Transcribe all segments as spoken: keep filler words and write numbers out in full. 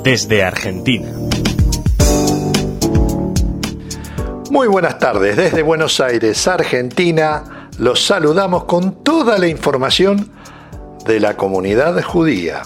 desde Argentina. Muy buenas tardes, desde Buenos Aires, Argentina, los saludamos con toda la información de la comunidad judía.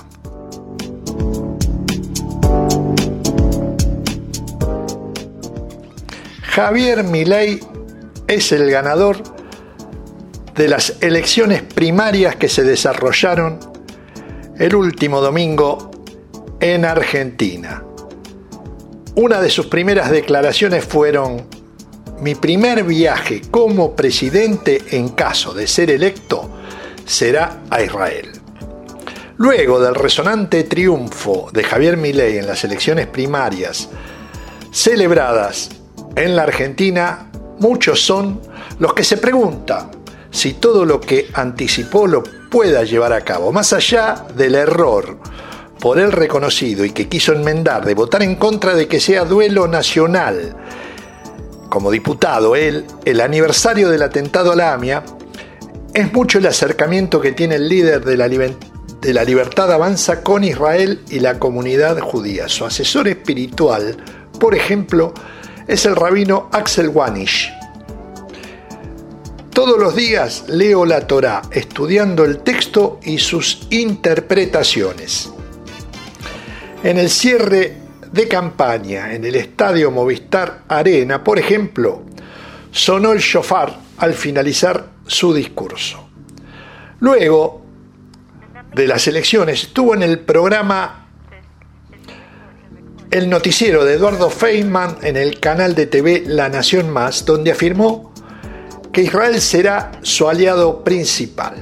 Javier Milei es el ganador de las elecciones primarias que se desarrollaron el último domingo en Argentina. Una de sus primeras declaraciones fueron: mi primer viaje como presidente en caso de ser electo será a Israel. Luego del resonante triunfo de Javier Milei en las elecciones primarias celebradas en la Argentina, muchos son los que se preguntan si todo lo que anticipó lo pueda llevar a cabo, más allá del error por él reconocido y que quiso enmendar de votar en contra de que sea duelo nacional. Como diputado, él, el aniversario del atentado a la AMIA, es mucho el acercamiento que tiene el líder de la, de la Libertad Avanza con Israel y la comunidad judía. Su asesor espiritual, por ejemplo, es el rabino Axel Wanish. Todos los días leo la Torá, estudiando el texto y sus interpretaciones. En el cierre de campaña en el estadio Movistar Arena, por ejemplo, sonó el shofar al finalizar su discurso. Luego de las elecciones estuvo en el programa El Noticiero de Eduardo Feynman en el canal de T V La Nación Más, donde afirmó que Israel será su aliado principal.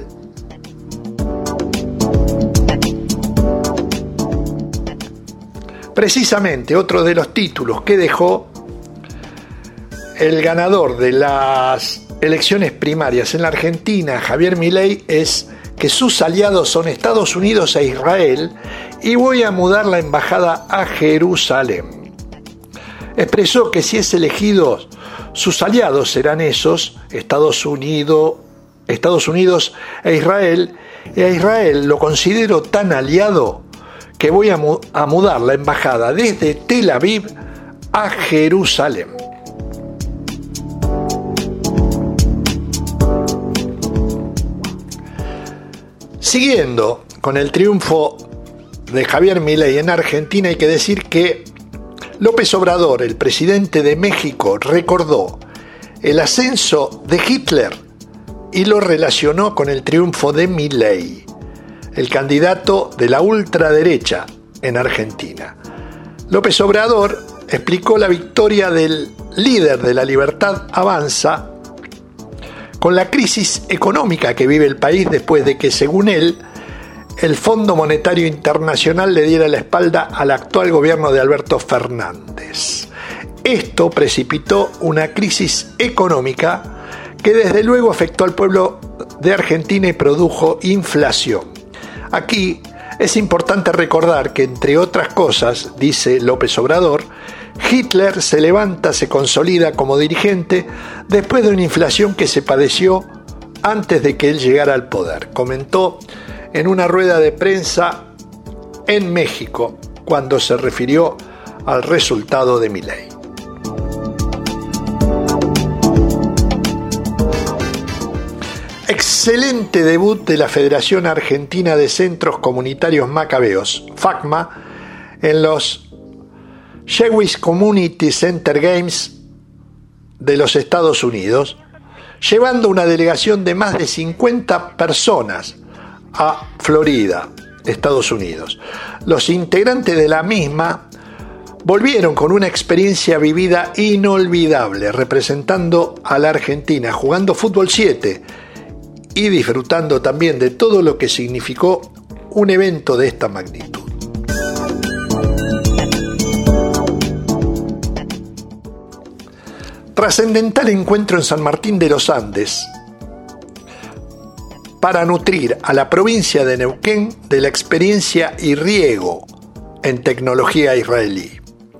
Precisamente otro de los títulos que dejó el ganador de las elecciones primarias en la Argentina, Javier Milei, es que sus aliados son Estados Unidos e Israel y voy a mudar la embajada a Jerusalén. Expresó que si es elegido, sus aliados serán esos, Estados Unidos, Estados Unidos e Israel, y a Israel lo considero tan aliado que voy a, mu- a mudar la embajada desde Tel Aviv a Jerusalén. Siguiendo con el triunfo de Javier Milei en Argentina, hay que decir que López Obrador, el presidente de México, recordó el ascenso de Hitler y lo relacionó con el triunfo de Milei, el candidato de la ultraderecha en Argentina. López Obrador explicó la victoria del líder de la Libertad Avanza con la crisis económica que vive el país después de que, según él, el Fondo Monetario Internacional le diera la espalda al actual gobierno de Alberto Fernández. Esto precipitó una crisis económica que desde luego afectó al pueblo de Argentina y produjo inflación. Aquí es importante recordar que, entre otras cosas, dice López Obrador, Hitler se levanta, se consolida como dirigente después de una inflación que se padeció antes de que él llegara al poder. Comentó en una rueda de prensa en México cuando se refirió al resultado de Milei. Excelente debut de la Federación Argentina de Centros Comunitarios Macabeos, FACMA, en los Jewish Community Center Games de los Estados Unidos, llevando una delegación de más de cincuenta personas a Florida, Estados Unidos. Los integrantes de la misma volvieron con una experiencia vivida inolvidable, representando a la Argentina, jugando fútbol siete y disfrutando también de todo lo que significó un evento de esta magnitud. Trascendental encuentro en San Martín de los Andes para nutrir a la provincia de Neuquén de la experiencia y riego en tecnología israelí.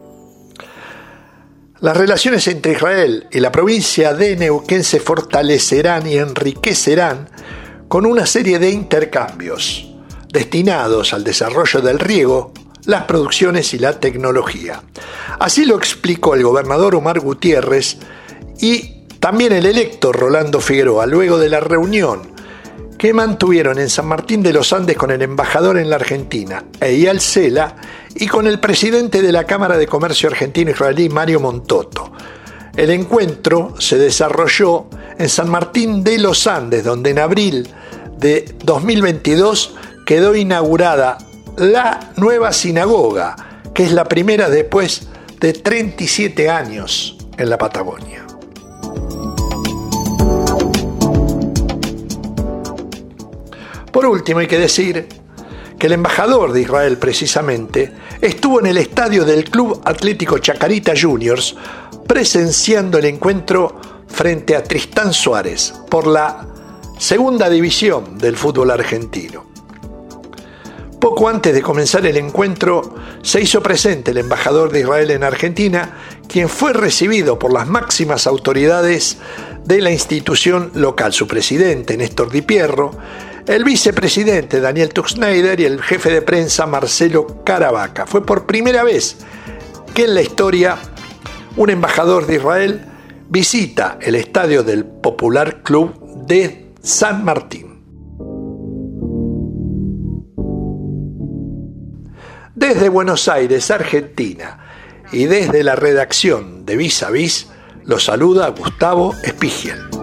Las relaciones entre Israel y la provincia de Neuquén se fortalecerán y enriquecerán con una serie de intercambios destinados al desarrollo del riego, las producciones y la tecnología. Así lo explicó el gobernador Omar Gutiérrez y también el electo Rolando Figueroa luego de la reunión que mantuvieron en San Martín de los Andes con el embajador en la Argentina, Eyal Sela, y con el presidente de la Cámara de Comercio Argentino-Israelí, Mario Montoto. El encuentro se desarrolló en San Martín de los Andes, donde en abril de dos mil veintidós quedó inaugurada la nueva sinagoga, que es la primera después de treinta y siete años en la Patagonia. Por último, hay que decir que el embajador de Israel, precisamente, estuvo en el estadio del Club Atlético Chacarita Juniors presenciando el encuentro frente a Tristán Suárez por la segunda división del fútbol argentino. Poco antes de comenzar el encuentro, se hizo presente el embajador de Israel en Argentina, quien fue recibido por las máximas autoridades de la institución local, su presidente, Néstor Di Pierro, el vicepresidente Daniel Tuxneider y el jefe de prensa Marcelo Caravaca. Fue por primera vez que en la historia un embajador de Israel visita el estadio del Popular Club de San Martín. Desde Buenos Aires, Argentina, y desde la redacción de Vis a Vis, los saluda Gustavo Espigiel.